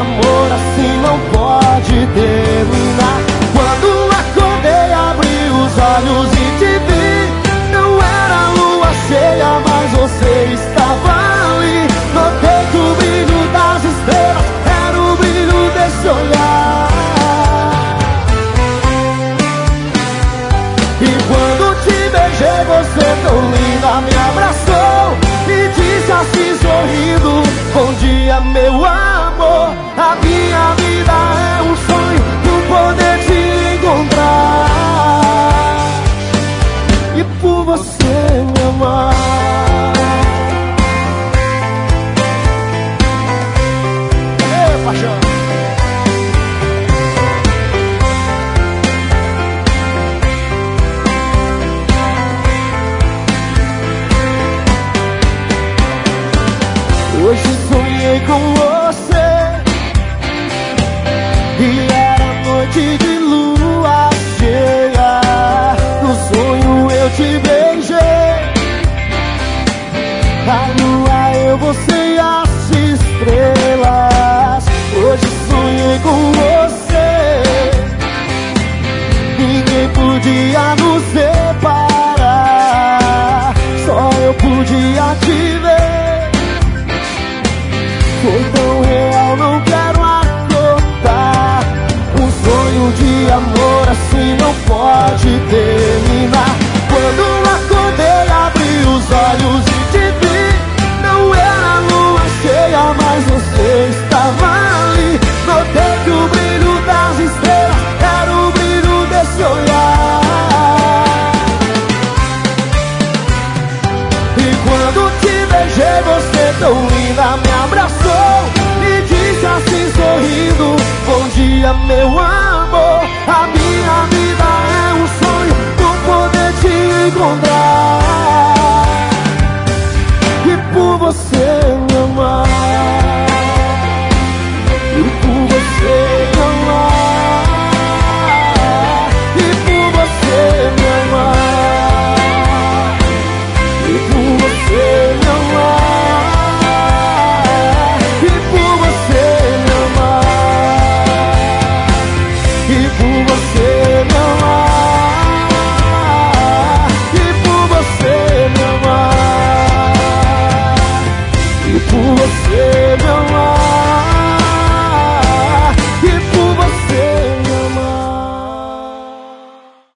amor assim não pode terminar. Quando acordei, abri os olhos e te vi. Não era lua cheia, mas você estava ali. Notei que o brilho das estrelas era o brilho desse olhar. E quando te beijei, você tão linda me abraçou e disse assim sorrindo: bom dia, meu amor. A minha vida é um sonho, por poder te encontrar e por você me amar. Ei, paixão. Hoje sonhei com você e era noite de lua cheia. No sonho eu te beijei, a lua, eu, você e as estrelas. Hoje sonhei com você, ninguém podia nos separar, só eu podia te ver. Foi tão real, não quero acordar. Um sonho de amor assim não pode terminar. Quando acordei, abri os olhos e te vi. Não era lua cheia, mas você estava ali. Notei que o brilho das estrelas era o brilho desse olhar. E quando te beijei, você tão linda me abraçou e disse assim sorrindo: bom dia, meu amor.